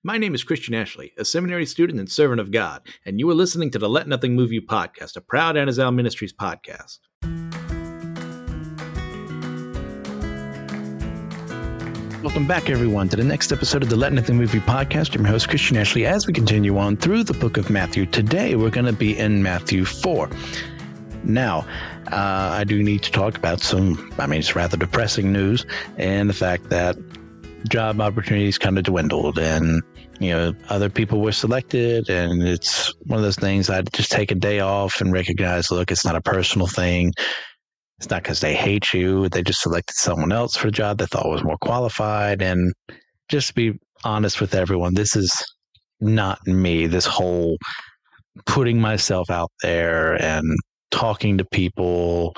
My name is Christian Ashley, a seminary student and servant of God, and you are listening to the Let Nothing Move You podcast, a proud Anazal Ministries podcast. Welcome back, everyone, to the next episode of the Let Nothing Move You podcast. I'm your host, Christian Ashley, as we continue on through the book of Matthew. Today, we're going to be in Matthew 4. Now, I do need to talk about it's rather depressing news, and the fact that job opportunities kind of dwindled, and other people were selected, and it's one of those things I'd just take a day off and recognize, look, it's not a personal thing. It's not because they hate you. They just selected someone else for a job they thought was more qualified. And just to be honest with everyone, this is not me. This whole putting myself out there and talking to people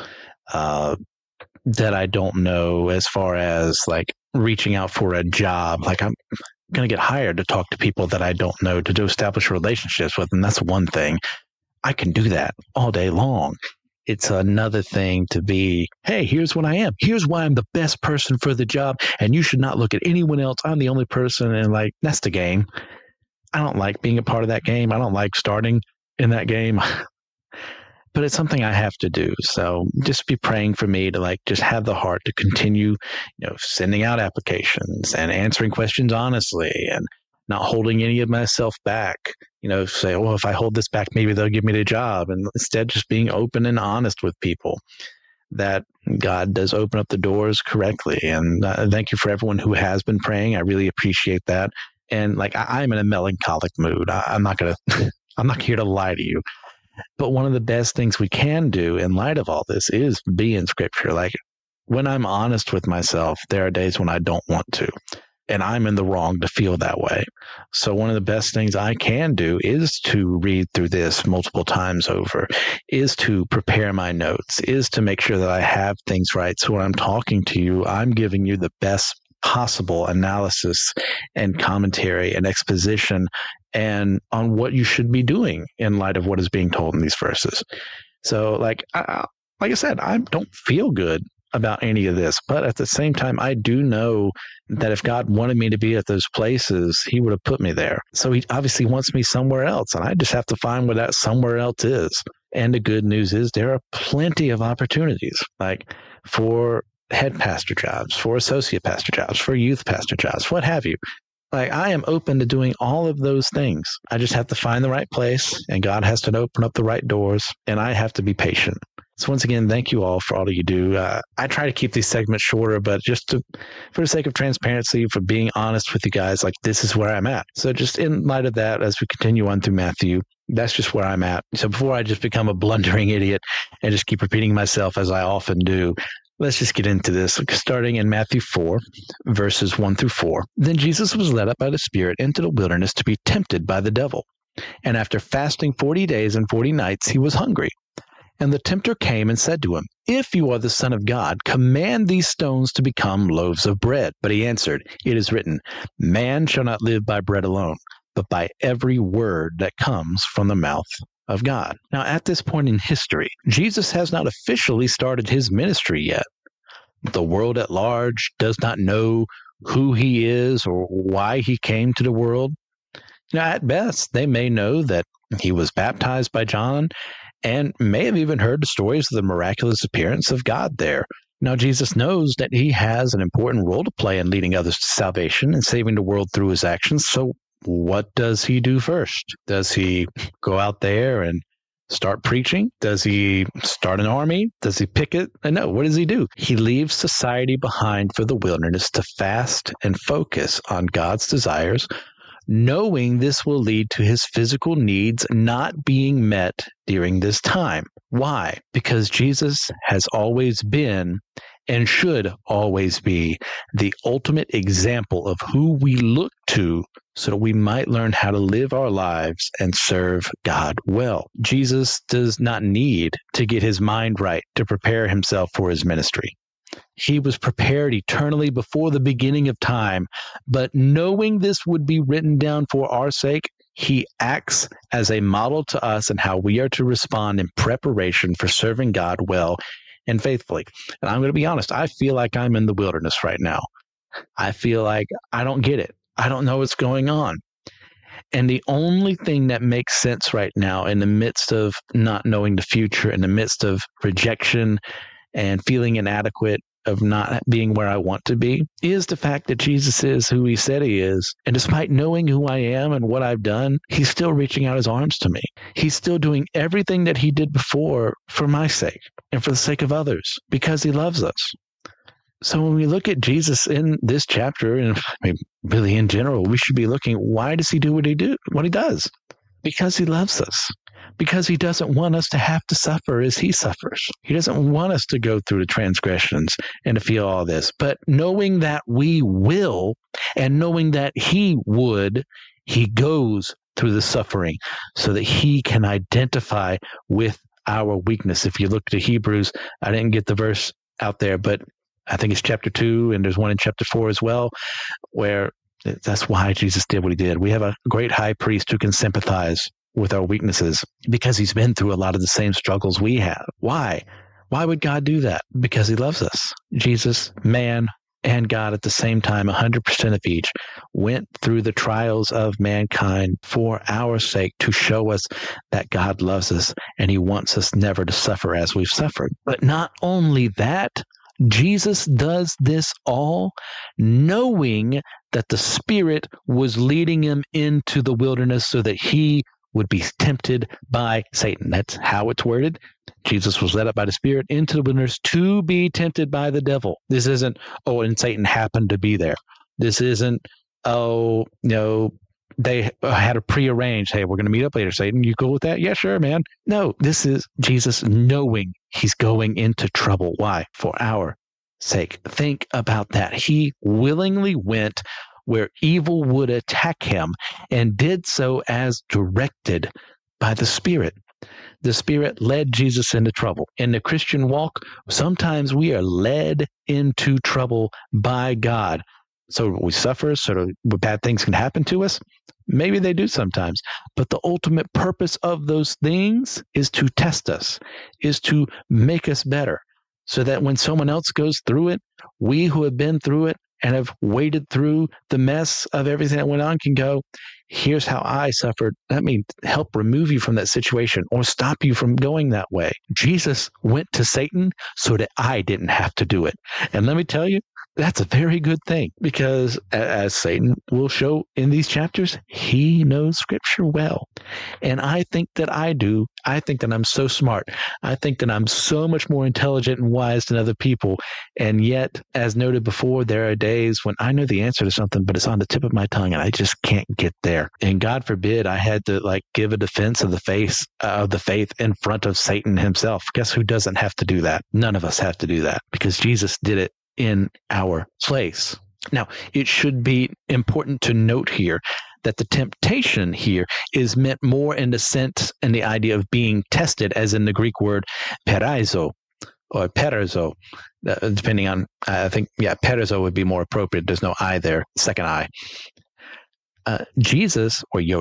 that I don't know, as far as like reaching out for a job. Like, I'm going to get hired to talk to people that I don't know, to establish relationships with. And that's one thing. I can do that all day long. It's another thing to be, hey, here's what I am. Here's why I'm the best person for the job. And you should not look at anyone else. I'm the only person. And like, that's the game. I don't like being a part of that game. I don't like starting in that game. But it's something I have to do. So just be praying for me to just have the heart to continue, sending out applications and answering questions honestly, and not holding any of myself back. Say, well, if I hold this back, maybe they'll give me the job. And instead, just being open and honest with people, that God does open up the doors correctly. And thank you for everyone who has been praying. I really appreciate that. And I'm in a melancholic mood. I'm not here to lie to you. But one of the best things we can do in light of all this is be in Scripture. When I'm honest with myself, there are days when I don't want to, and I'm in the wrong to feel that way. So one of the best things I can do is to read through this multiple times over, is to prepare my notes, is to make sure that I have things right. So when I'm talking to you, I'm giving you the best possible analysis and commentary and exposition and on what you should be doing in light of what is being told in these verses. So like I said, I don't feel good about any of this, but at the same time, I do know that if God wanted me to be at those places, he would have put me there. So he obviously wants me somewhere else, and I just have to find where that somewhere else is. And the good news is there are plenty of opportunities, for head pastor jobs, for associate pastor jobs, for youth pastor jobs, what have you. I am open to doing all of those things. I just have to find the right place, and God has to open up the right doors, and I have to be patient. So once again, thank you all for all that you do. I try to keep these segments shorter, but for the sake of transparency, for being honest with you guys, this is where I'm at. So just in light of that, as we continue on through Matthew, that's just where I'm at. So before I just become a blundering idiot and just keep repeating myself as I often do, let's just get into this, starting in Matthew 4, verses 1 through 4. Then Jesus was led up by the Spirit into the wilderness to be tempted by the devil. And after fasting 40 days and 40 nights, he was hungry. And the tempter came and said to him, "If you are the Son of God, command these stones to become loaves of bread." But he answered, "It is written, man shall not live by bread alone, but by every word that comes from the mouth of God." Now, at this point in history, Jesus has not officially started his ministry yet. The world at large does not know who he is or why he came to the world. At best, they may know that he was baptized by John and may have even heard the stories of the miraculous appearance of God there. Now, Jesus knows that he has an important role to play in leading others to salvation and saving the world through his actions. So what does he do first? Does he go out there and start preaching? Does he start an army? Does he picket? No, what does he do? He leaves society behind for the wilderness to fast and focus on God's desires, knowing this will lead to his physical needs not being met during this time. Why? Because Jesus has always been and should always be the ultimate example of who we look to so that we might learn how to live our lives and serve God well. Jesus does not need to get his mind right to prepare himself for his ministry. He was prepared eternally before the beginning of time, but knowing this would be written down for our sake, he acts as a model to us in how we are to respond in preparation for serving God well and faithfully. And I'm going to be honest, I feel like I'm in the wilderness right now. I feel like I don't get it. I don't know what's going on. And the only thing that makes sense right now in the midst of not knowing the future, in the midst of rejection and feeling inadequate, of not being where I want to be, is the fact that Jesus is who he said he is. And despite knowing who I am and what I've done, he's still reaching out his arms to me. He's still doing everything that he did before for my sake and for the sake of others, because he loves us. So when we look at Jesus in this chapter, and really in general, we should be looking, why does he do what he does? Because he loves us. Because he doesn't want us to have to suffer as he suffers. He doesn't want us to go through the transgressions and to feel all this. But knowing that we will, and knowing that he would, he goes through the suffering so that he can identify with our weakness. If you look to Hebrews, I didn't get the verse out there, but I think it's chapter 2, and there's one in chapter 4 as well, where that's why Jesus did what he did. We have a great high priest who can sympathize with our weaknesses because he's been through a lot of the same struggles we have. Why? Why would God do that? Because he loves us. Jesus, man and God at the same time, 100% of each, went through the trials of mankind for our sake to show us that God loves us and he wants us never to suffer as we've suffered. But not only that, Jesus does this all knowing that the Spirit was leading him into the wilderness so that he would be tempted by Satan. That's how it's worded. Jesus was led up by the Spirit into the wilderness to be tempted by the devil. This isn't, and Satan happened to be there. This isn't, they had a prearranged, hey, we're going to meet up later, Satan. You cool with that? Yeah, sure, man. No, this is Jesus knowing he's going into trouble. Why? For our sake. Think about that. He willingly went where evil would attack him and did so as directed by the Spirit. The Spirit led Jesus into trouble. In the Christian walk, sometimes we are led into trouble by God. So we suffer, so bad things can happen to us. Maybe they do sometimes. But the ultimate purpose of those things is to test us, is to make us better, so that when someone else goes through it, we who have been through it and have waded through the mess of everything that went on can go, here's how I suffered. Let me help remove you from that situation or stop you from going that way. Jesus went to Satan so that I didn't have to do it. And let me tell you, that's a very good thing, because as Satan will show in these chapters, he knows Scripture well. And I think that I do. I think that I'm so smart. I think that I'm so much more intelligent and wise than other people. And yet, as noted before, there are days when I know the answer to something, but it's on the tip of my tongue and I just can't get there. And God forbid I had to give a defense of the faith in front of Satan himself. Guess who doesn't have to do that? None of us have to do that, because Jesus did it in our place. Now, it should be important to note here that the temptation here is meant more in the sense and the idea of being tested, as in the Greek word peiraizo or perizo, depending on, I think, perizo would be more appropriate. There's no I there, second I. Jesus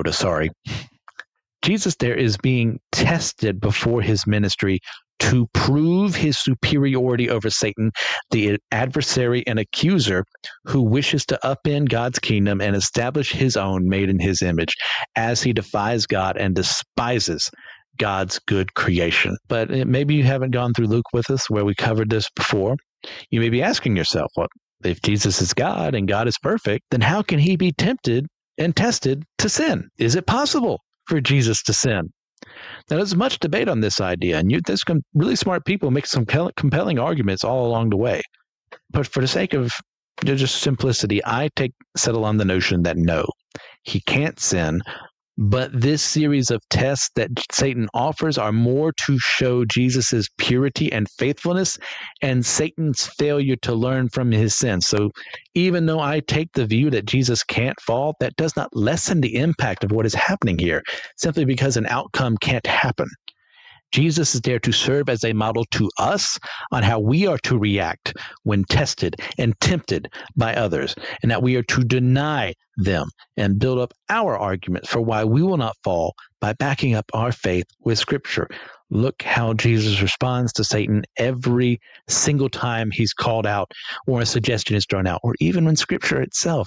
there is being tested before his ministry to prove his superiority over Satan, the adversary and accuser who wishes to upend God's kingdom and establish his own made in his image, as he defies God and despises God's good creation. But maybe you haven't gone through Luke with us, where we covered this before. You may be asking yourself, well, if Jesus is God and God is perfect, then how can he be tempted and tested to sin? Is it possible for Jesus to sin? Now, there's much debate on this idea, and there's some really smart people make some compelling arguments all along the way. But for the sake of just simplicity, I settle on the notion that no, he can't sin. But this series of tests that Satan offers are more to show Jesus's purity and faithfulness and Satan's failure to learn from his sins. So even though I take the view that Jesus can't fall, that does not lessen the impact of what is happening here, simply because an outcome can't happen. Jesus is there to serve as a model to us on how we are to react when tested and tempted by others, and that we are to deny them and build up our argument for why we will not fall by backing up our faith with Scripture. Look how Jesus responds to Satan every single time he's called out or a suggestion is thrown out, or even in Scripture itself.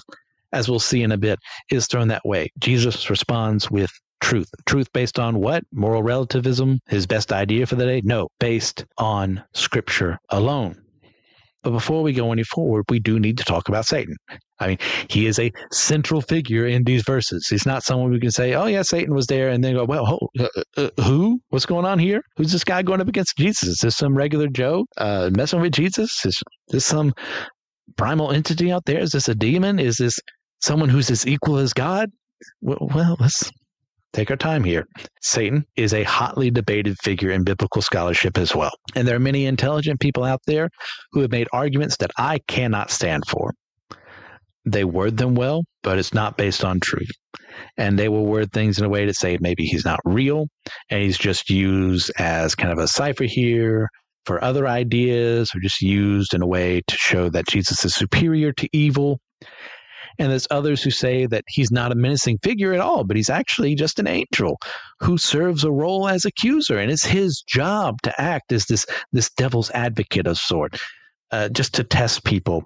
as we'll see in a bit, is thrown that way. Jesus responds with truth. Truth based on what? Moral relativism, his best idea for the day? No, based on Scripture alone. But before we go any forward, we do need to talk about Satan. I mean, he is a central figure in these verses. He's not someone we can say, oh, yeah, Satan was there, and then go, well, who? What's going on here? Who's this guy going up against Jesus? Is this some regular Joe messing with Jesus? Is this some primal entity out there? Is this a demon? Is this someone who's as equal as God? Well, let's take our time here. Satan is a hotly debated figure in biblical scholarship as well. And there are many intelligent people out there who have made arguments that I cannot stand for. They word them well, but it's not based on truth. And they will word things in a way to say maybe he's not real and he's just used as kind of a cipher here for other ideas, or just used in a way to show that Jesus is superior to evil. And there's others who say that he's not a menacing figure at all, but he's actually just an angel who serves a role as accuser. And it's his job to act as this devil's advocate of sort, just to test people,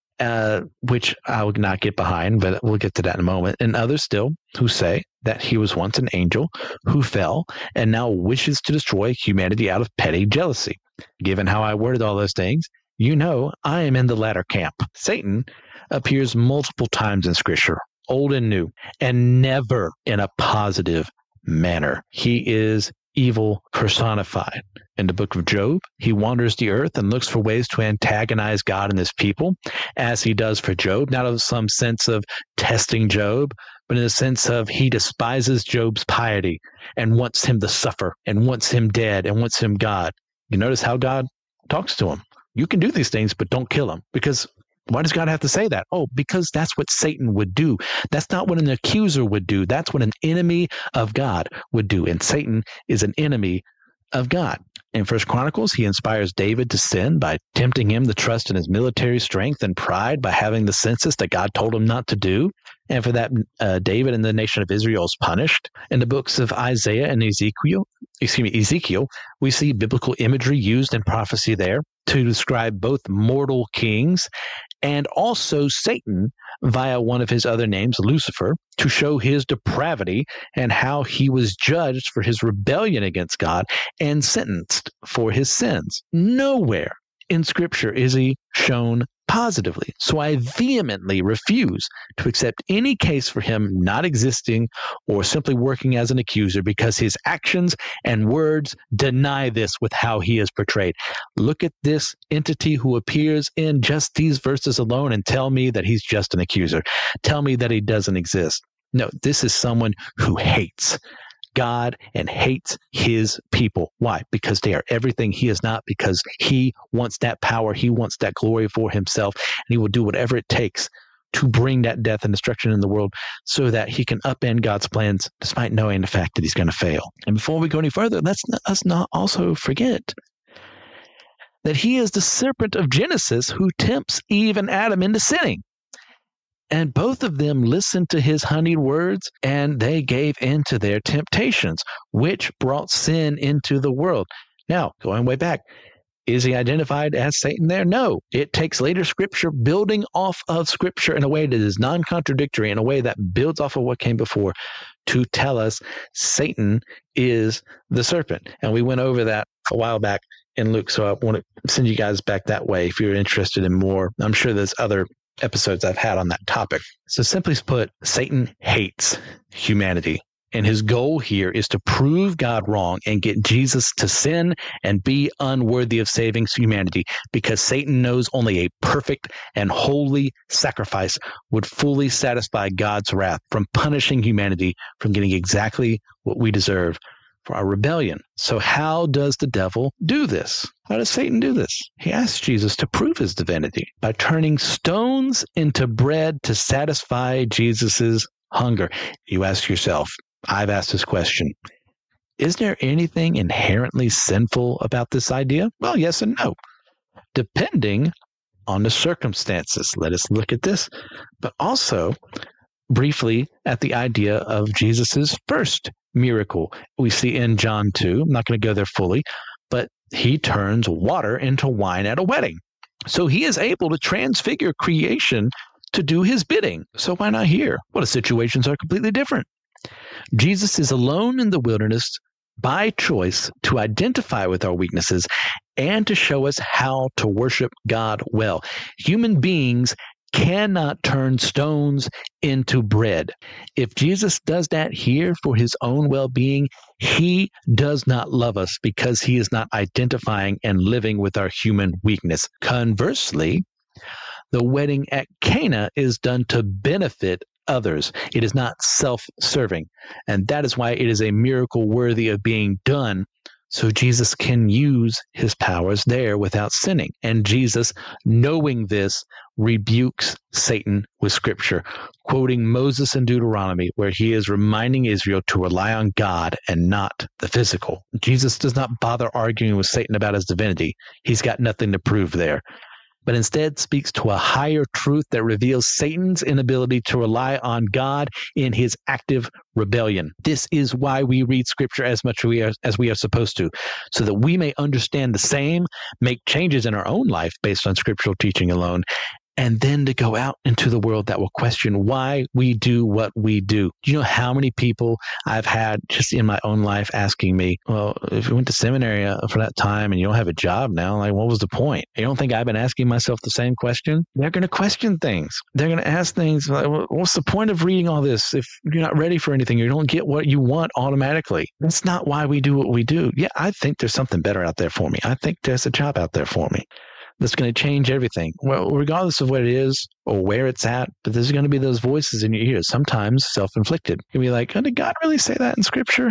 which I would not get behind, but we'll get to that in a moment. And others still who say that he was once an angel who fell and now wishes to destroy humanity out of petty jealousy. Given how I worded all those things, you know I am in the latter camp. Satan appears multiple times in Scripture, Old and New, and never in a positive manner. He is evil personified. In the book of Job, he wanders the earth and looks for ways to antagonize God and his people, as he does for Job, not in some sense of testing Job, but in the sense of he despises Job's piety and wants him to suffer and wants him dead and wants him God. You notice how God talks to him. You can do these things, but don't kill him. Because why does God have to say that? Oh, because that's what Satan would do. That's not what an accuser would do. That's what an enemy of God would do. And Satan is an enemy of God. In 1 Chronicles, he inspires David to sin by tempting him to trust in his military strength and pride by having the census that God told him not to do. And for that, David and the nation of Israel is punished. In the books of Isaiah and Ezekiel, we see biblical imagery used in prophecy there to describe both mortal kings and also Satan via one of his other names, Lucifer, to show his depravity and how he was judged for his rebellion against God and sentenced for his sins. Nowhere in Scripture is he shown positively. So I vehemently refuse to accept any case for him not existing or simply working as an accuser, because his actions and words deny this with how he is portrayed. Look at this entity who appears in just these verses alone and tell me that he's just an accuser. Tell me that he doesn't exist. No, this is someone who hates God and hates his people. Why? Because they are everything he is not, because he wants that power, he wants that glory for himself, and he will do whatever it takes to bring that death and destruction in the world so that he can upend God's plans despite knowing the fact that he's going to fail. And before we go any further, let's not also forget that he is the serpent of Genesis who tempts Eve and Adam into sinning. And both of them listened to his honeyed words, and they gave in to their temptations, which brought sin into the world. Now, going way back, is he identified as Satan there? No. It takes later Scripture building off of Scripture in a way that is non-contradictory, in a way that builds off of what came before, to tell us Satan is the serpent. And we went over that a while back in Luke, so I want to send you guys back that way if you're interested in more. I'm sure there's other episodes I've had on that topic. So simply put, Satan hates humanity. And his goal here is to prove God wrong and get Jesus to sin and be unworthy of saving humanity, because Satan knows only a perfect and holy sacrifice would fully satisfy God's wrath from punishing humanity from getting exactly what we deserve for our rebellion. So how does the devil do this? How does Satan do this? He asks Jesus to prove his divinity by turning stones into bread to satisfy Jesus's hunger. You ask yourself, I've asked this question, is there anything inherently sinful about this idea? Well, yes and no, depending on the circumstances. Let us look at this, but also briefly at the idea of Jesus's first miracle we see in John 2. I'm not going to go there fully, but he turns water into wine at a wedding. So he is able to transfigure creation to do his bidding. So why not here? Well, the situations are completely different. Jesus is alone in the wilderness by choice to identify with our weaknesses and to show us how to worship God well. Human beings cannot turn stones into bread. If Jesus does that here for his own well-being, he does not love us because he is not identifying and living with our human weakness. Conversely, the wedding at Cana is done to benefit others. It is not self-serving. And that is why it is a miracle worthy of being done, so Jesus can use his powers there without sinning. And Jesus, knowing this, rebukes Satan with scripture, quoting Moses in Deuteronomy, where he is reminding Israel to rely on God and not the physical. Jesus does not bother arguing with Satan about his divinity. He's got nothing to prove there, but instead speaks to a higher truth that reveals Satan's inability to rely on God in his active rebellion. This is why we read scripture as much as we are supposed to, so that we may understand the same, make changes in our own life based on scriptural teaching alone, and then to go out into the world that will question why we do what we do. Do you know how many people I've had just in my own life asking me, well, if you went to seminary for that time and you don't have a job now, like, what was the point? You don't think I've been asking myself the same question? They're going to question things. They're going to ask things like, what's the point of reading all this if you're not ready for anything? You don't get what you want automatically. That's not why we do what we do. Yeah, I think there's something better out there for me. I think there's a job out there for me that's going to change everything. Well, regardless of what it is or where it's at, but there's going to be those voices in your ears, sometimes self-inflicted. You'll be like, oh, did God really say that in scripture?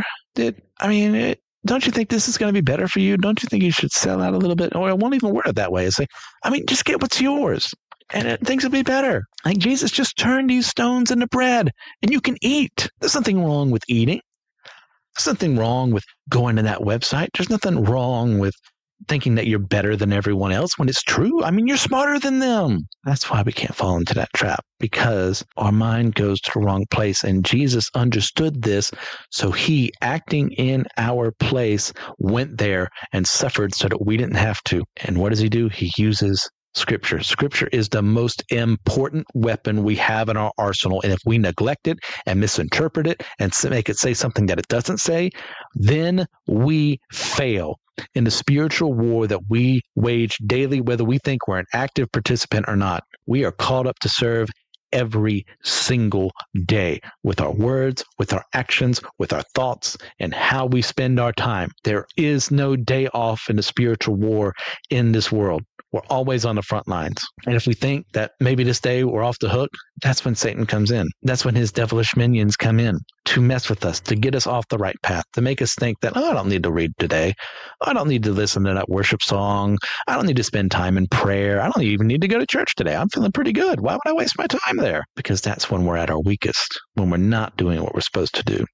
Don't you think this is going to be better for you? Don't you think you should sell out a little bit? Or I won't even word it that way. It's like, just get what's yours and things will be better. Like Jesus just turned these stones into bread and you can eat. There's nothing wrong with eating. There's nothing wrong with going to that website. There's nothing wrong with thinking that you're better than everyone else when it's true. You're smarter than them. That's why we can't fall into that trap, because our mind goes to the wrong place. And Jesus understood this, so he, acting in our place, went there and suffered so that we didn't have to. And what does he do? He uses Scripture. Scripture is the most important weapon we have in our arsenal. And if we neglect it and misinterpret it and make it say something that it doesn't say, then we fail in the spiritual war that we wage daily, whether we think we're an active participant or not. We are called up to serve every single day with our words, with our actions, with our thoughts, and how we spend our time. There is no day off in the spiritual war in this world. We're always on the front lines. And if we think that maybe this day we're off the hook, that's when Satan comes in. That's when his devilish minions come in to mess with us, to get us off the right path, to make us think that, I don't need to read today. I don't need to listen to that worship song. I don't need to spend time in prayer. I don't even need to go to church today. I'm feeling pretty good. Why would I waste my time there? Because that's when we're at our weakest, when we're not doing what we're supposed to do.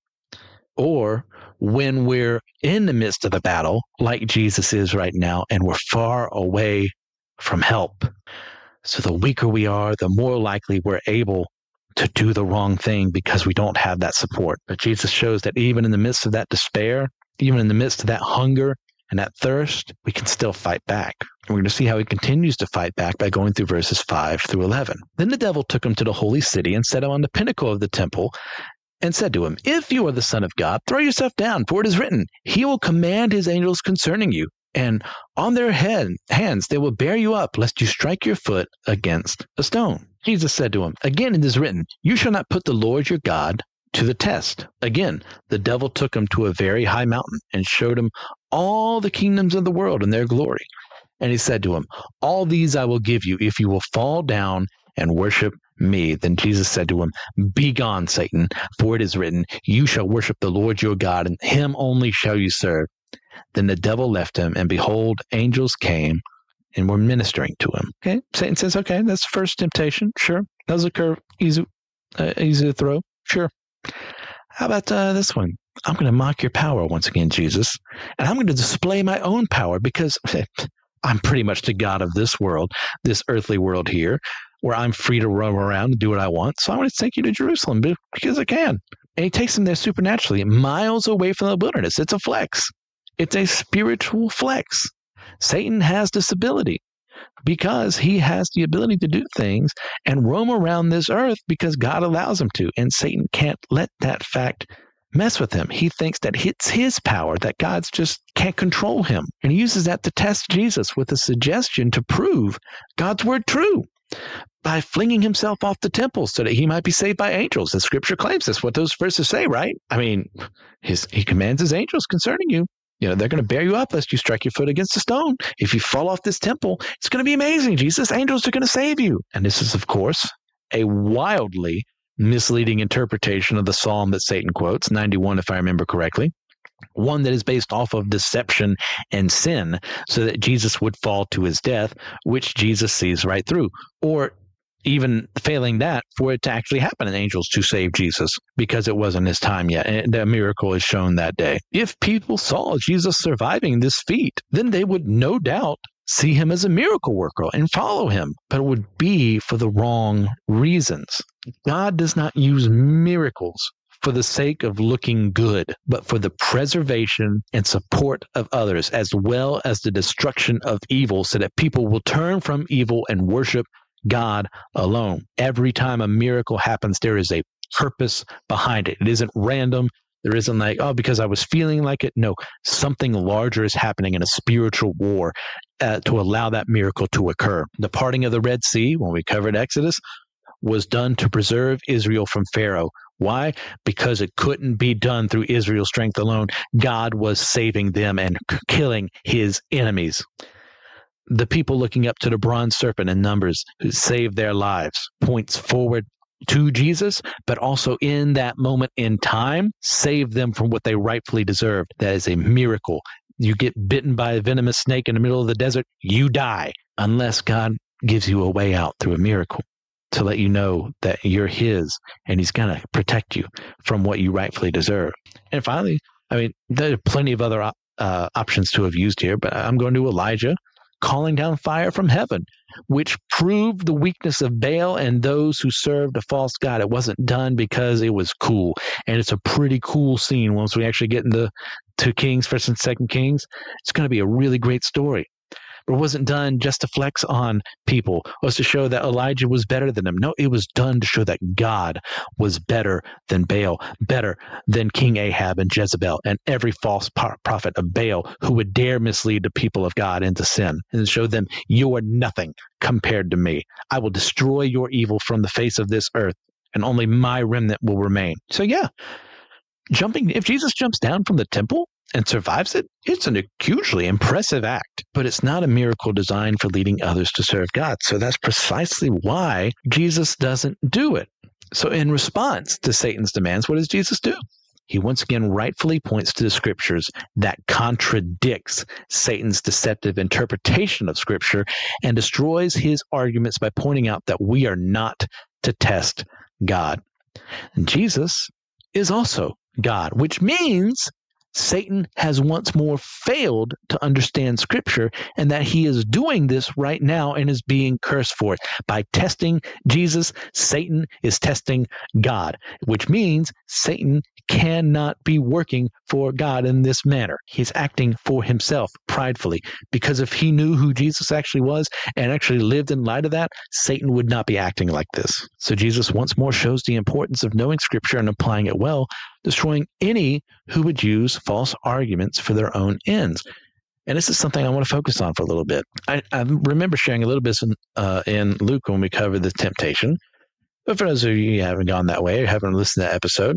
Or when we're in the midst of a battle, like Jesus is right now, and we're far away from help. So the weaker we are, the more likely we're able to do the wrong thing because we don't have that support. But Jesus shows that even in the midst of that despair, even in the midst of that hunger and that thirst, we can still fight back. And we're going to see how he continues to fight back by going through verses 5 through 11. Then the devil took him to the holy city and set him on the pinnacle of the temple and said to him, if you are the Son of God, throw yourself down, for it is written, he will command his angels concerning you, and on their hands they will bear you up, lest you strike your foot against a stone. Jesus said to him, again it is written, you shall not put the Lord your God to the test. Again, the devil took him to a very high mountain and showed him all the kingdoms of the world and their glory. And he said to him, all these I will give you if you will fall down and worship me. Then Jesus said to him, begone, Satan, for it is written, you shall worship the Lord your God, and him only shall you serve. Then the devil left him, and behold, angels came and were ministering to him. Okay, Satan says, okay, that's the first temptation. Sure. That was a curve, easy to throw. Sure. How about this one? I'm going to mock your power once again, Jesus, and I'm going to display my own power because I'm pretty much the God of this world, this earthly world here, where I'm free to roam around and do what I want. So I'm going to take you to Jerusalem because I can. And he takes him there supernaturally, miles away from the wilderness. It's a flex. It's a spiritual flex. Satan has this ability because he has the ability to do things and roam around this earth because God allows him to. And Satan can't let that fact mess with him. He thinks that it's his power, that God's just can't control him. And he uses that to test Jesus with a suggestion to prove God's word true by flinging himself off the temple so that he might be saved by angels. As scripture claims, that's what those verses say, right? I mean, he commands his angels concerning you. You know, they're going to bear you up lest you strike your foot against a stone. If you fall off this temple, it's going to be amazing. Jesus' angels are going to save you. And this is, of course, a wildly misleading interpretation of the psalm that Satan quotes, 91, if I remember correctly. One that is based off of deception and sin so that Jesus would fall to his death, which Jesus sees right through. Or even failing that, for it to actually happen in angels to save Jesus because it wasn't his time yet. And a miracle is shown that day. If people saw Jesus surviving this feat, then they would no doubt see him as a miracle worker and follow him, but it would be for the wrong reasons. God does not use miracles for the sake of looking good, but for the preservation and support of others, as well as the destruction of evil, so that people will turn from evil and worship God alone. Every time a miracle happens, there is a purpose behind it. It isn't random. There isn't like, oh, because I was feeling like it. No, something larger is happening in a spiritual war to allow that miracle to occur. The parting of the Red Sea, when we covered Exodus, was done to preserve Israel from Pharaoh. Why? Because it couldn't be done through Israel's strength alone. God was saving them and killing his enemies. The people looking up to the bronze serpent in Numbers who saved their lives points forward to Jesus, but also in that moment in time, saved them from what they rightfully deserved. That is a miracle. You get bitten by a venomous snake in the middle of the desert, you die, unless God gives you a way out through a miracle to let you know that you're his and he's going to protect you from what you rightfully deserve. And finally, I mean, there are plenty of other options to have used here, but I'm going to Elijah calling down fire from heaven, which proved the weakness of Baal and those who served a false god. It wasn't done because it was cool. And it's a pretty cool scene once we actually get into 2 Kings, 1st and 2nd Kings. It's going to be a really great story. But it wasn't done just to flex on people. It was to show that Elijah was better than him. No, it was done to show that God was better than Baal, better than King Ahab and Jezebel and every false prophet of Baal who would dare mislead the people of God into sin, and show them, you are nothing compared to me. I will destroy your evil from the face of this earth, and only my remnant will remain. So yeah, if Jesus jumps down from the temple and survives it, it's a hugely impressive act, but it's not a miracle designed for leading others to serve God. So that's precisely why Jesus doesn't do it. So in response to Satan's demands, what does Jesus do? He once again rightfully points to the scriptures that contradicts Satan's deceptive interpretation of scripture and destroys his arguments by pointing out that we are not to test God. And Jesus is also God, which means Satan has once more failed to understand Scripture, and that he is doing this right now and is being cursed for it. By testing Jesus, Satan is testing God, which means Satan cannot be working for God in this manner. He's acting for himself pridefully, because if he knew who Jesus actually was and actually lived in light of that, Satan would not be acting like this. So Jesus once more shows the importance of knowing Scripture and applying it well, destroying any who would use false arguments for their own ends. And this is something I want to focus on for a little bit. I remember sharing a little bit in Luke when we covered the temptation. But for those of you who haven't gone that way or haven't listened to that episode,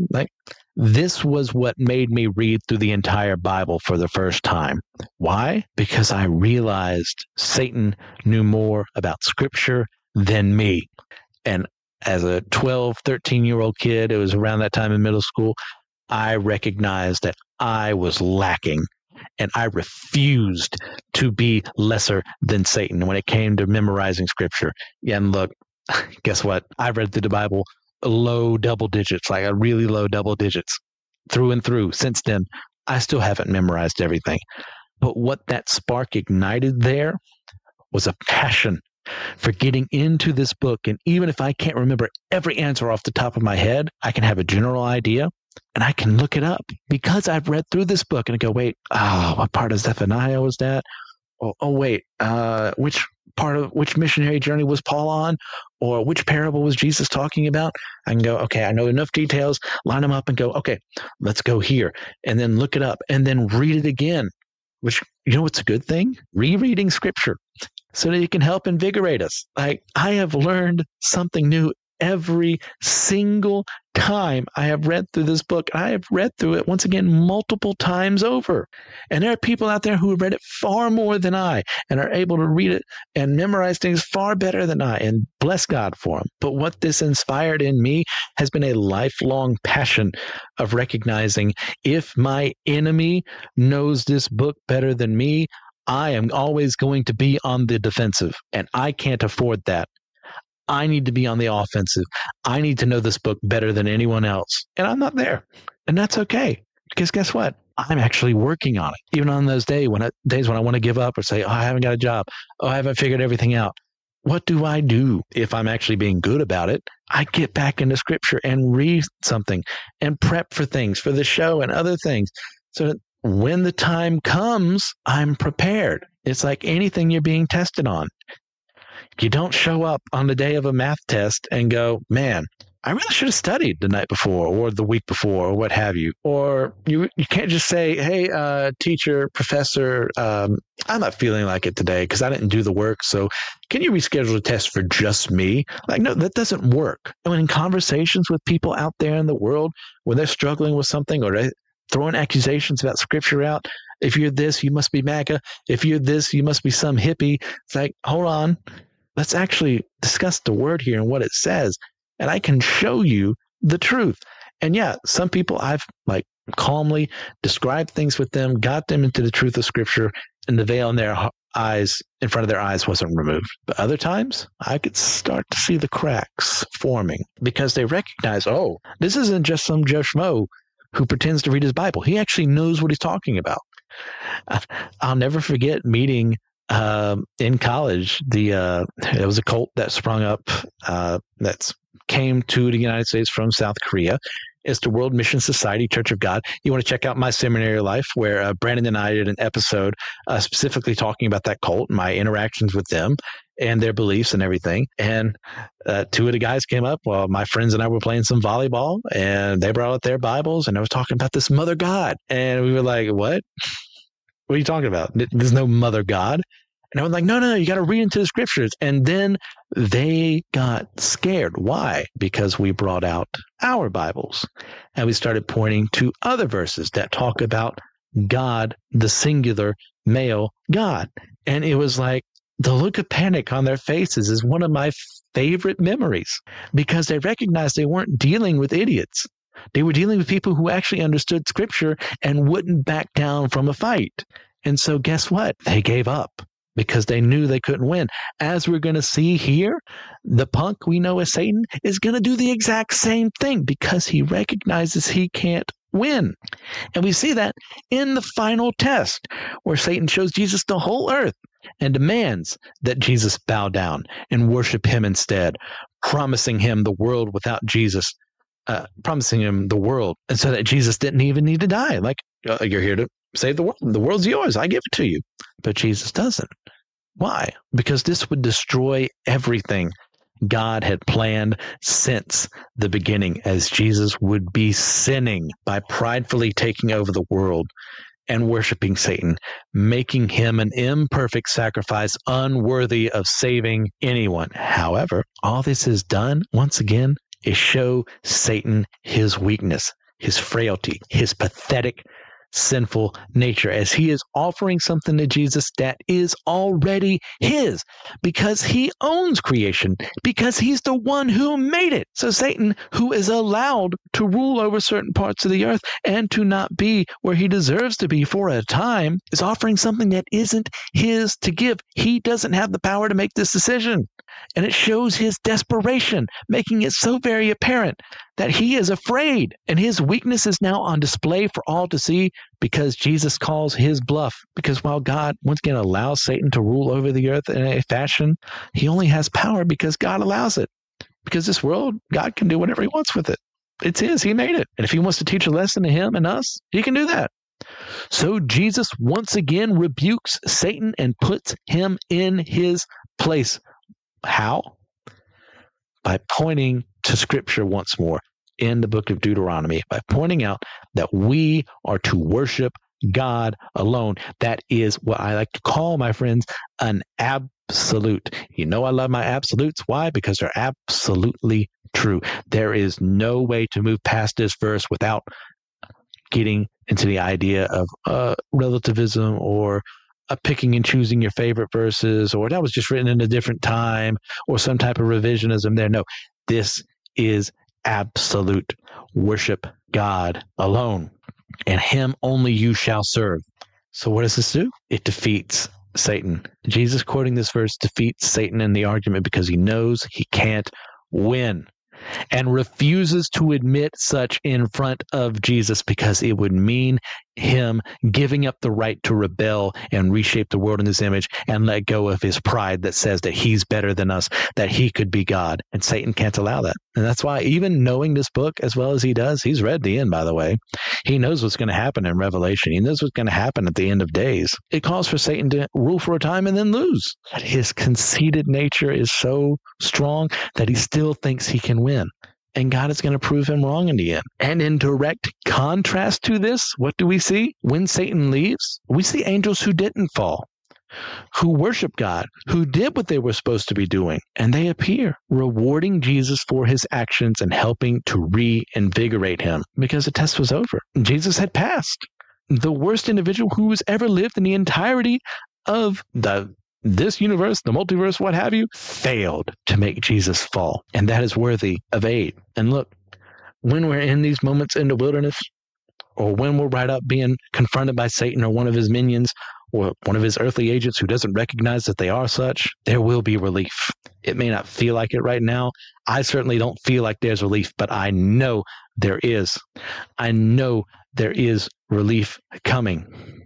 this was what made me read through the entire Bible for the first time. Why? Because I realized Satan knew more about Scripture than me. And as a 12, 13-year-old kid, it was around that time in middle school, I recognized that I was lacking, and I refused to be lesser than Satan when it came to memorizing Scripture. And look, guess what? I read through the Bible low double digits, like a really low double digits through and through. Since then, I still haven't memorized everything. But what that spark ignited there was a passion for getting into this book. And even if I can't remember every answer off the top of my head, I can have a general idea and I can look it up because I've read through this book and I go, wait, what part of Zephaniah was that? Oh wait, which which missionary journey was Paul on, or which parable was Jesus talking about. I can go, okay, I know enough details, line them up and go, okay, let's go here, and then look it up and then read it again, which, what's a good thing? Rereading scripture so that it can help invigorate us. Like, I have learned something new every single time I have read through this book. I have read through it once again multiple times over. And there are people out there who have read it far more than I and are able to read it and memorize things far better than I, and bless God for them. But what this inspired in me has been a lifelong passion of recognizing if my enemy knows this book better than me, I am always going to be on the defensive, and I can't afford that. I need to be on the offensive. I need to know this book better than anyone else. And I'm not there. And that's okay. Because guess what? I'm actually working on it. Even on those days when I want to give up or say, I haven't got a job. I haven't figured everything out. What do I do if I'm actually being good about it? I get back into scripture and read something and prep for things for the show and other things so that when the time comes, I'm prepared. It's like anything you're being tested on. You don't show up on the day of a math test and go, man, I really should have studied the night before or the week before or what have you. Or you can't just say, hey, teacher, professor, I'm not feeling like it today because I didn't do the work. So can you reschedule the test for just me? Like, no, that doesn't work. And in conversations with people out there in the world, when they're struggling with something or they're throwing accusations about scripture out, if you're this, you must be MAGA. If you're this, you must be some hippie. It's like, hold on. Let's actually discuss the word here and what it says. And I can show you the truth. And yeah, some people I've calmly described things with them, got them into the truth of scripture, and the veil in their eyes, in front of their eyes, wasn't removed. But other times I could start to see the cracks forming because they recognize, oh, this isn't just some Joe Schmo who pretends to read his Bible. He actually knows what he's talking about. I'll never forget meeting in college, there was a cult that sprung up that came to the United States from South Korea. It's the World Mission Society Church of God. You want to check out my seminary life where Brandon and I did an episode specifically talking about that cult, my interactions with them and their beliefs and everything. And two of the guys came up while my friends and I were playing some volleyball, and they brought out their Bibles and I was talking about this Mother God. And we were like, what? What are you talking about? There's no Mother God. And I was like, no, you got to read into the scriptures. And then they got scared. Why? Because we brought out our Bibles and we started pointing to other verses that talk about God, the singular male God. And it was like the look of panic on their faces is one of my favorite memories because they recognized they weren't dealing with idiots. They were dealing with people who actually understood scripture and wouldn't back down from a fight. And so guess what? They gave up because they knew they couldn't win. As we're going to see here, the punk we know as Satan is going to do the exact same thing because he recognizes he can't win. And we see that in the final test where Satan shows Jesus the whole earth and demands that Jesus bow down and worship him instead, promising him the world without Jesus. Promising him the world, and so that Jesus didn't even need to die. Like, you're here to save the world. The world's yours. I give it to you. But Jesus doesn't. Why? Because this would destroy everything God had planned since the beginning, as Jesus would be sinning by pridefully taking over the world and worshiping Satan, making him an imperfect sacrifice unworthy of saving anyone. However, all this is done, once again, is show Satan his weakness, his frailty, his pathetic, sinful nature, as he is offering something to Jesus that is already his because he owns creation, because he's the one who made it. So Satan, who is allowed to rule over certain parts of the earth and to not be where he deserves to be for a time, is offering something that isn't his to give. He doesn't have the power to make this decision. And it shows his desperation, making it so very apparent that he is afraid, and his weakness is now on display for all to see because Jesus calls his bluff. Because while God, once again, allows Satan to rule over the earth in a fashion, he only has power because God allows it. Because this world, God can do whatever he wants with it. It's his. He made it. And if he wants to teach a lesson to him and us, he can do that. So Jesus once again rebukes Satan and puts him in his place. How? By pointing to Scripture once more in the book of Deuteronomy, by pointing out that we are to worship God alone. That is what I like to call, my friends, an absolute. You know, I love my absolutes. Why? Because they're absolutely true. There is no way to move past this verse without getting into the idea of relativism or picking and choosing your favorite verses, or that was just written in a different time, or some type of revisionism there. No, this is absolute. Worship God alone, and him only you shall serve. So what does this do? It defeats Satan. Jesus, quoting this verse, defeats Satan in the argument because he knows he can't win, and refuses to admit such in front of Jesus because it would mean him giving up the right to rebel and reshape the world in his image and let go of his pride that says that he's better than us, that he could be God. And Satan can't allow that. And that's why, even knowing this book as well as he does, he's read the end, by the way. He knows what's going to happen in Revelation. He knows what's going to happen at the end of days. It calls for Satan to rule for a time and then lose. But his conceited nature is so strong that he still thinks he can win. And God is going to prove him wrong in the end. And in direct contrast to this, what do we see? When Satan leaves, we see angels who didn't fall, who worship God, who did what they were supposed to be doing. And they appear, rewarding Jesus for his actions and helping to reinvigorate him because the test was over. Jesus had passed. The worst individual who's ever lived in the entirety of this universe, the multiverse, what have you, failed to make Jesus fall. And that is worthy of aid. And look, when we're in these moments in the wilderness, or when we're right up being confronted by Satan or one of his minions, or one of his earthly agents who doesn't recognize that they are such, there will be relief. It may not feel like it right now. I certainly don't feel like there's relief, but I know there is. I know there is relief coming.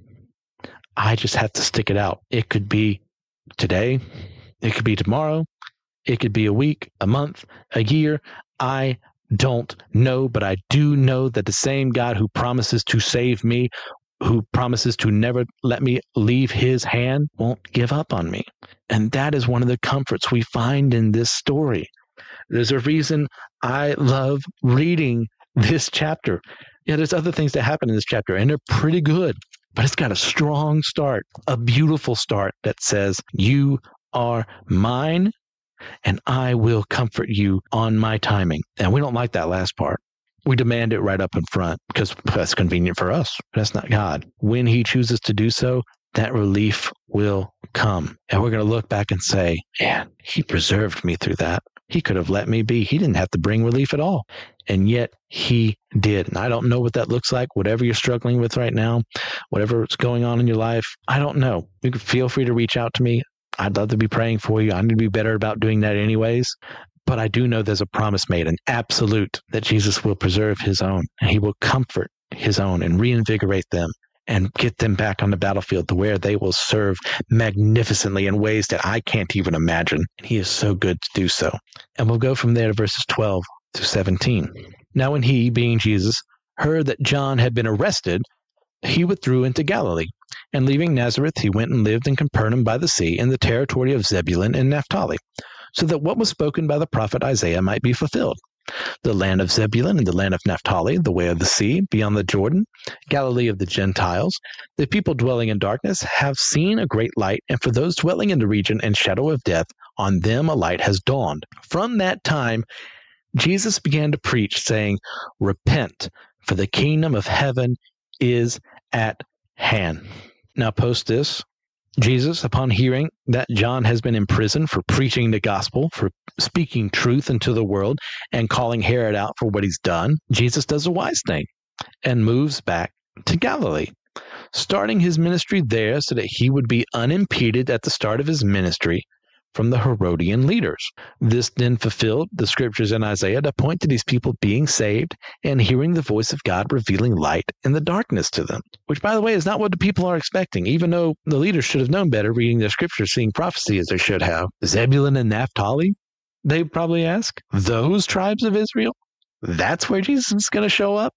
I just have to stick it out. It could be today, it could be tomorrow, it could be a week, a month, a year. I don't know, but I do know that the same God who promises to save me, who promises to never let me leave his hand, won't give up on me. And that is one of the comforts we find in this story. There's a reason I love reading this chapter. Yeah, there's other things that happen in this chapter, and they're pretty good. But it's got a strong start, a beautiful start that says, you are mine and I will comfort you on my timing. And we don't like that last part. We demand it right up in front because that's convenient for us. That's not God. When he chooses to do so, that relief will come. And we're going to look back and say, man, he preserved me through that. He could have let me be. He didn't have to bring relief at all. And yet he did. And I don't know what that looks like, whatever you're struggling with right now, whatever's going on in your life. I don't know. You can feel free to reach out to me. I'd love to be praying for you. I need to be better about doing that anyways. But I do know there's a promise made, an absolute, that Jesus will preserve his own and he will comfort his own and reinvigorate them and get them back on the battlefield to where they will serve magnificently in ways that I can't even imagine. And he is so good to do so. And we'll go from there to verses 12 through 17. Now when he, being Jesus, heard that John had been arrested, he withdrew into Galilee. And leaving Nazareth, he went and lived in Capernaum by the sea in the territory of Zebulun and Naphtali, so that what was spoken by the prophet Isaiah might be fulfilled. The land of Zebulun and the land of Naphtali, the way of the sea, beyond the Jordan, Galilee of the Gentiles, the people dwelling in darkness have seen a great light, and for those dwelling in the region and shadow of death, on them a light has dawned. From that time, Jesus began to preach, saying, repent, for the kingdom of heaven is at hand. Now, post this, Jesus, upon hearing that John has been imprisoned for preaching the gospel, for speaking truth into the world, and calling Herod out for what he's done, Jesus does a wise thing and moves back to Galilee, starting his ministry there so that he would be unimpeded at the start of his ministry from the Herodian leaders. This then fulfilled the scriptures in Isaiah that point to these people being saved and hearing the voice of God revealing light in the darkness to them, which, by the way, is not what the people are expecting, even though the leaders should have known better reading their scriptures, seeing prophecy as they should have. Zebulun and Naphtali, they probably ask, those tribes of Israel? That's where Jesus is going to show up?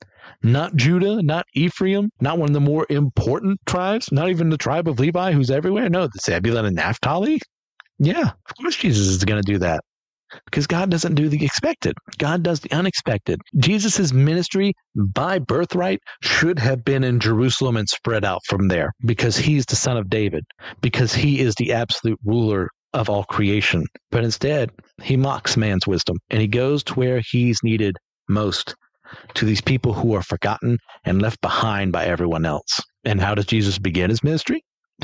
Not Judah, not Ephraim, not one of the more important tribes, not even the tribe of Levi who's everywhere. No, the Zebulun and Naphtali? Yeah, of course Jesus is going to do that. Because God doesn't do the expected. God does the unexpected. Jesus' ministry by birthright should have been in Jerusalem and spread out from there because he's the son of David, because he is the absolute ruler of all creation. But instead, he mocks man's wisdom and he goes to where he's needed most, to these people who are forgotten and left behind by everyone else. And how does Jesus begin his ministry?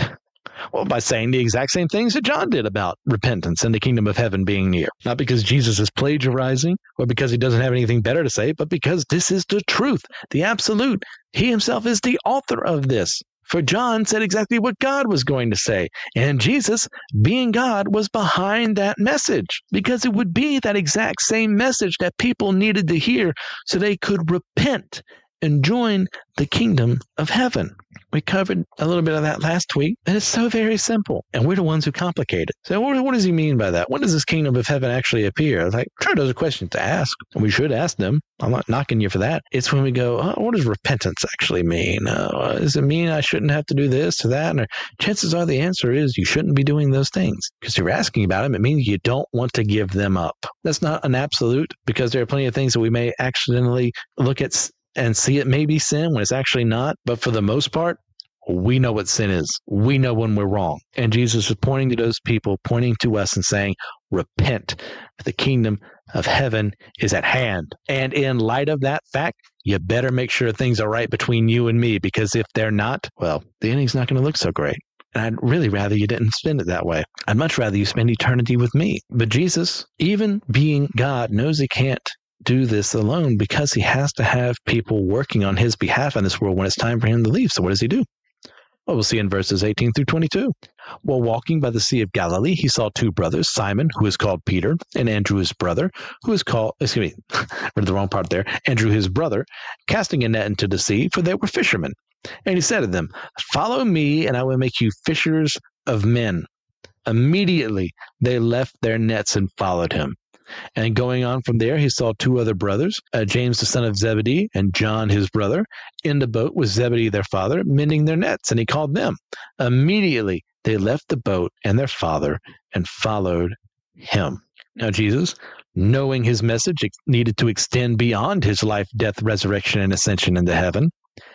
Well, by saying the exact same things that John did about repentance and the kingdom of heaven being near. Not because Jesus is plagiarizing or because he doesn't have anything better to say, but because this is the truth, the absolute. He himself is the author of this. For John said exactly what God was going to say. And Jesus, being God, was behind that message because it would be that exact same message that people needed to hear so they could repent and join the kingdom of heaven. We covered a little bit of that last week, and it's so very simple, and we're the ones who complicate it. So what does he mean by that? When does this kingdom of heaven actually appear? Like, sure, those are questions to ask, and we should ask them. I'm not knocking you for that. It's when we go, what does repentance actually mean? Does it mean I shouldn't have to do this or that? Or chances are the answer is you shouldn't be doing those things. Because you're asking about them, it means you don't want to give them up. That's not an absolute, because there are plenty of things that we may accidentally look at and see it may be sin when it's actually not. But for the most part, we know what sin is. We know when we're wrong. And Jesus is pointing to those people, pointing to us and saying, repent. The kingdom of heaven is at hand. And in light of that fact, you better make sure things are right between you and me, because if they're not, well, the ending's not going to look so great. And I'd really rather you didn't spend it that way. I'd much rather you spend eternity with me. But Jesus, even being God, knows he can't do this alone because he has to have people working on his behalf in this world when it's time for him to leave. So what does he do? Well, we'll see in verses 18 through 22. While walking by the Sea of Galilee, he saw two brothers, Simon, who is called Peter, and Andrew, his brother, who is called, read the wrong part there, Andrew, his brother, casting a net into the sea, for they were fishermen. And he said to them, follow me, and I will make you fishers of men. Immediately they left their nets and followed him. And going on from there, he saw two other brothers, James the son of Zebedee and John his brother, in the boat with Zebedee their father, mending their nets, and he called them. Immediately they left the boat and their father and followed him. Now Jesus, knowing his message needed to extend beyond his life, death, resurrection, and ascension into heaven,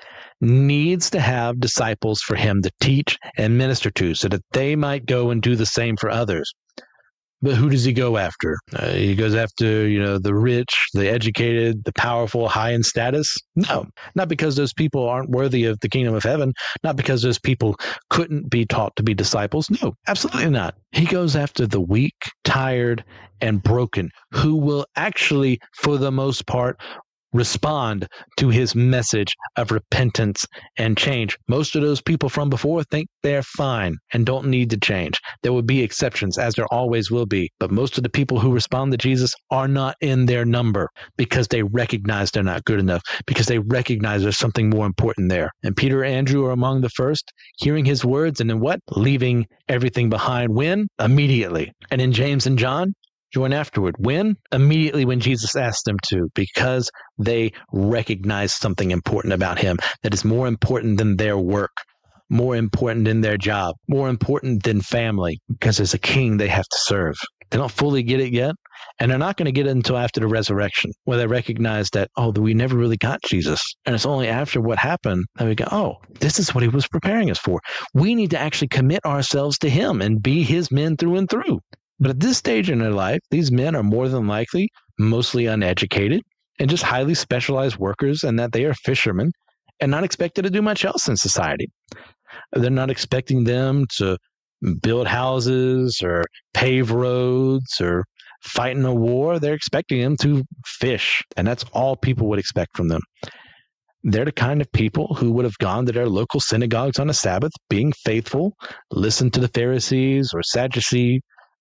needs to have disciples for him to teach and minister to so that they might go and do the same for others. But who does he go after? He goes after, the rich, the educated, the powerful, high in status? No, not because those people aren't worthy of the kingdom of heaven, not because those people couldn't be taught to be disciples. No, absolutely not. He goes after the weak, tired, and broken, who will actually, for the most part, respond to his message of repentance and change. Most of those people from before think they're fine and don't need to change. There will be exceptions, as there always will be, but most of the people who respond to Jesus are not in their number because they recognize they're not good enough, because they recognize there's something more important there. And Peter and Andrew are among the first, hearing his words, and then what? Leaving everything behind. When? Immediately. And in James and John, join afterward. When? Immediately when Jesus asked them to, because they recognize something important about him that is more important than their work, more important than their job, more important than family, because as a king, they have to serve. They don't fully get it yet, and they're not going to get it until after the resurrection, where they recognize that, we never really got Jesus. And it's only after what happened that we go, this is what he was preparing us for. We need to actually commit ourselves to him and be his men through and through. But at this stage in their life, these men are more than likely mostly uneducated and just highly specialized workers, and that they are fishermen and not expected to do much else in society. They're not expecting them to build houses or pave roads or fight in a war. They're expecting them to fish, and that's all people would expect from them. They're the kind of people who would have gone to their local synagogues on a Sabbath, being faithful, listened to the Pharisees or Sadducees,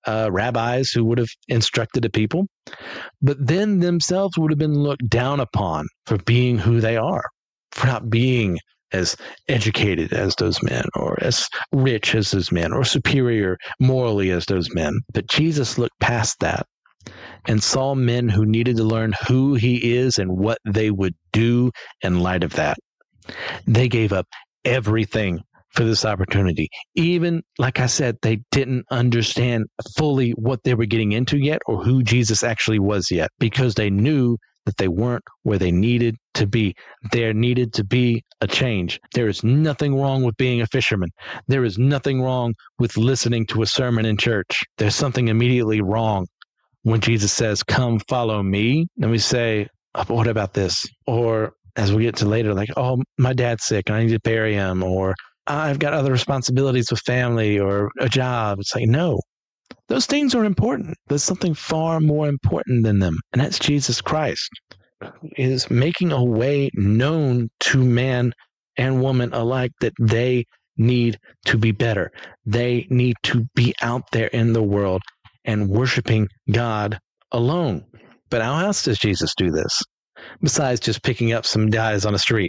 rabbis who would have instructed the people, but then themselves would have been looked down upon for being who they are, for not being as educated as those men, or as rich as those men, or superior morally as those men. But Jesus looked past that and saw men who needed to learn who he is and what they would do in light of that. They gave up everything for this opportunity. Even, like I said, they didn't understand fully what they were getting into yet or who Jesus actually was yet, because they knew that they weren't where they needed to be. There needed to be a change. There is nothing wrong with being a fisherman. There is nothing wrong with listening to a sermon in church. There's something immediately wrong when Jesus says, "Come follow me." And we say, "Oh, what about this?" Or as we get to later, like, "Oh, my dad's sick and I need to bury him," or "I've got other responsibilities with family or a job." It's like, no, those things are important. There's something far more important than them. And that's Jesus Christ, is making a way known to man and woman alike that they need to be better. They need to be out there in the world and worshiping God alone. But how else does Jesus do this? Besides just picking up some guys on the street,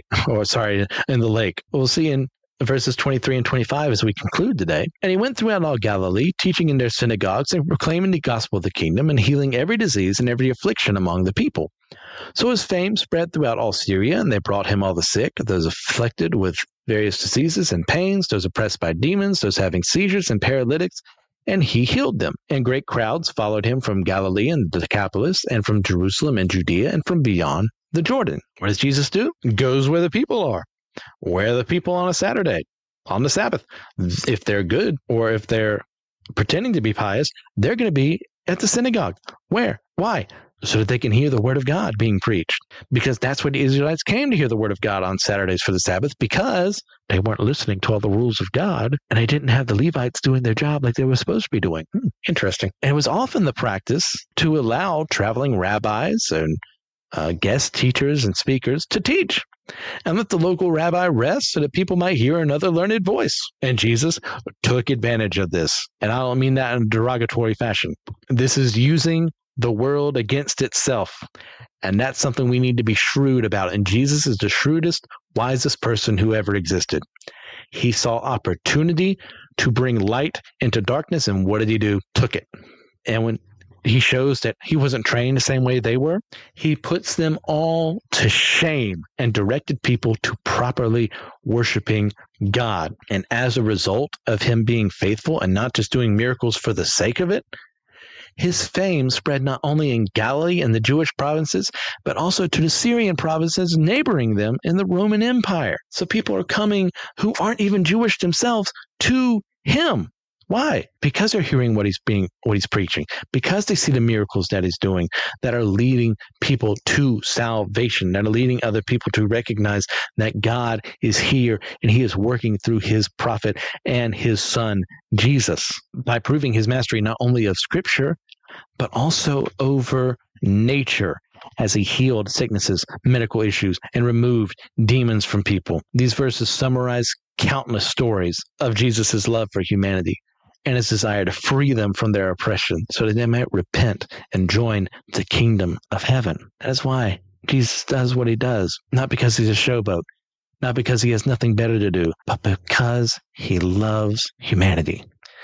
in the lake. We'll see in verses 23 and 25 as we conclude today. "And he went throughout all Galilee, teaching in their synagogues and proclaiming the gospel of the kingdom and healing every disease and every affliction among the people. So his fame spread throughout all Syria, and they brought him all the sick, those afflicted with various diseases and pains, those oppressed by demons, those having seizures and paralytics, and he healed them. And great crowds followed him from Galilee and the Decapolis, and from Jerusalem and Judea, and from beyond the Jordan." What does Jesus do? Goes where the people are. Where are the people on a Saturday, on the Sabbath? If they're good, or if they're pretending to be pious, they're going to be at the synagogue. Where? Why? So that they can hear the word of God being preached. Because that's what the Israelites came to hear, the word of God on Saturdays for the Sabbath, because they weren't listening to all the rules of God, and they didn't have the Levites doing their job like they were supposed to be doing. Interesting. And it was often the practice to allow traveling rabbis and guest teachers and speakers to teach, and let the local rabbi rest so that people might hear another learned voice. And Jesus took advantage of this. And I don't mean that in a derogatory fashion. This is using the world against itself. And that's something we need to be shrewd about. And Jesus is the shrewdest, wisest person who ever existed. He saw opportunity to bring light into darkness. And what did he do? Took it. And when he shows that he wasn't trained the same way they were, he puts them all to shame and directed people to properly worshiping God. And as a result of him being faithful and not just doing miracles for the sake of it, his fame spread not only in Galilee and the Jewish provinces, but also to the Syrian provinces neighboring them in the Roman Empire. So people are coming who aren't even Jewish themselves to him. Why? Because they're hearing what he's preaching, because they see the miracles that he's doing that are leading people to salvation, that are leading other people to recognize that God is here and he is working through his prophet and his son, Jesus, by proving his mastery not only of Scripture, but also over nature, as he healed sicknesses, medical issues, and removed demons from people. These verses summarize countless stories of Jesus' love for humanity and his desire to free them from their oppression so that they might repent and join the kingdom of heaven. That's why Jesus does what he does, not because he's a showboat, not because he has nothing better to do, but because he loves humanity.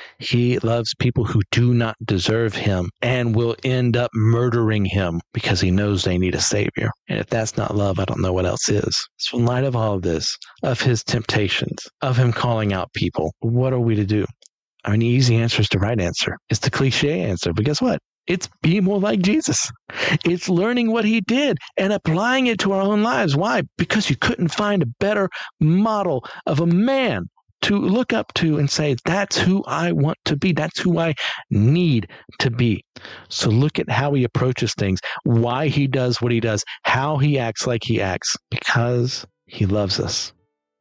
He loves people who do not deserve him and will end up murdering him because he knows they need a savior. And if that's not love, I don't know what else is. So in light of all of this, of his temptations, of him calling out people, what are we to do? I mean, the easy answer is the right answer. It's the cliche answer. But guess what? It's be more like Jesus. It's learning what he did and applying it to our own lives. Why? Because you couldn't find a better model of a man to look up to and say, that's who I want to be. That's who I need to be. So look at how he approaches things, why he does what he does, how he acts like he acts, because he loves us.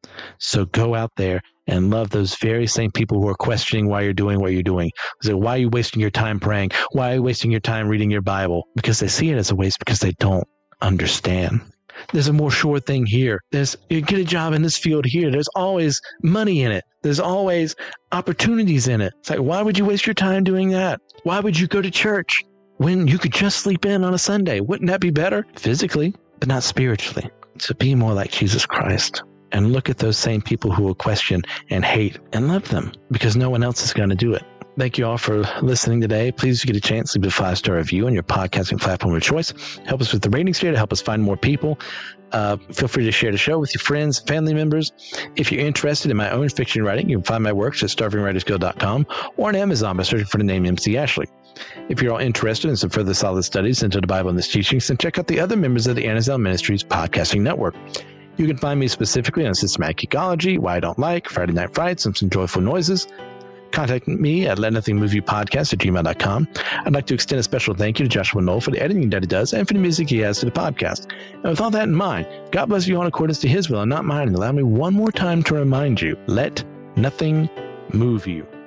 So go out there and love those very same people who are questioning why you're doing what you're doing. So why are you wasting your time praying? Why are you wasting your time reading your Bible? Because they see it as a waste because they don't understand. There's a more sure thing here. You get a job in this field here. There's always money in it. There's always opportunities in it. It's like, why would you waste your time doing that? Why would you go to church when you could just sleep in on a Sunday? Wouldn't that be better? Physically, but not spiritually. So be more like Jesus Christ. And look at those same people who will question and hate and love them because no one else is going to do it. Thank you all for listening today. Please, if you get a chance, leave a 5-star review on your podcasting platform of choice. Help us with the ratings here to help us find more people. Feel free to share the show with your friends, family members. If you're interested in my own fiction writing, you can find my works at starvingwritersguild.com or on Amazon by searching for the name MC Ashley. If you're all interested in some further solid studies into the Bible and its teachings, then check out the other members of the Anazale Ministries podcasting network. You can find me specifically on Systematic Ecology, Why I Don't Like, Friday Night Frights, and Some Joyful Noises. Contact me at letnothingmoveyoupodcast@gmail.com. I'd like to extend a special thank you to Joshua Knoll for the editing that he does and for the music he has to the podcast. And with all that in mind, God bless you all in accordance to his will and not mine. And allow me one more time to remind you, let nothing move you.